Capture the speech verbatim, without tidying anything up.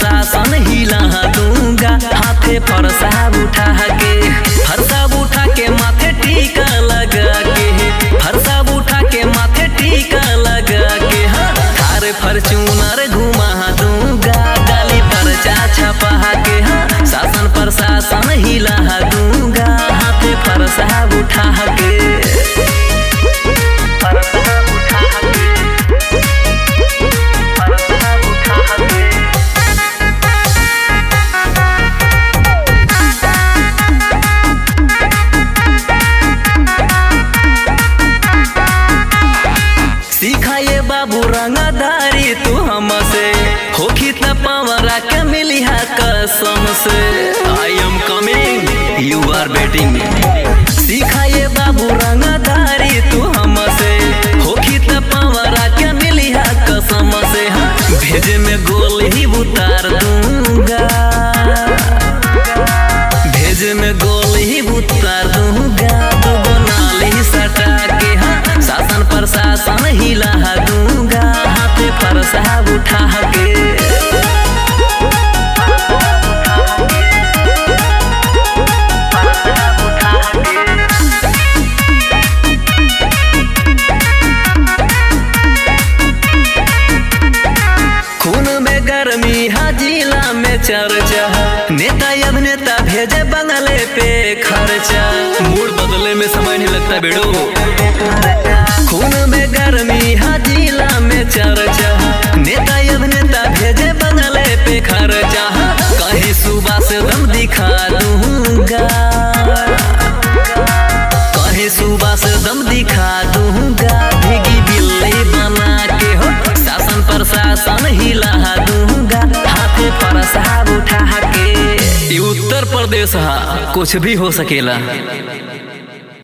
प्रशासन हिला दूंगा हाथे फरसा उठा के, फरसा उठा के माथे टीका लगा के, फरसा उठा के माथे टीका लगा के, हाँ थारे फॉर्च्यूनर घुमा दूंगा गाली पर्चा छपा के, हाँ शासन प्रशासन हिला दूंगा हाथे फरसा उठा के। सिखाए बाबू रंगदारी तू हमसे होखी त पावरा के मिली है कसम से, I am coming you are waiting. सिखाए बाबू रंगदारी तू हमसे होखी त पावरा के मिली है कसम से, हाँ भेजे में गोल ही उतार दूंगा, भेजे में गोल ही उतार दूंगा, दूगो नाली सटा के, हाँ शासन प्रशासन हिला दूंगा हाथे फरसा उठा के। खून में गर्मी हाजिला में चर्चा, नेता अभिनेता भेजे बंगले पे खर्चा, मूड बदले में समय नहीं लगता बेड़ो। खून में गर्मी हाजिला में चर्चा, नेता अभिनेता भेजे बंगले पे खर्चा, कहीं सुबह से दम दिखा दूंगा, कहीं सुबह से दम दिखा दूंगा, भीगी बिल्ली बना के, हो शासन प्रशासन हिला दूंगा हाथे फरसा उठा के। उत्तर प्रदेश हा कुछ भी हो सकेला।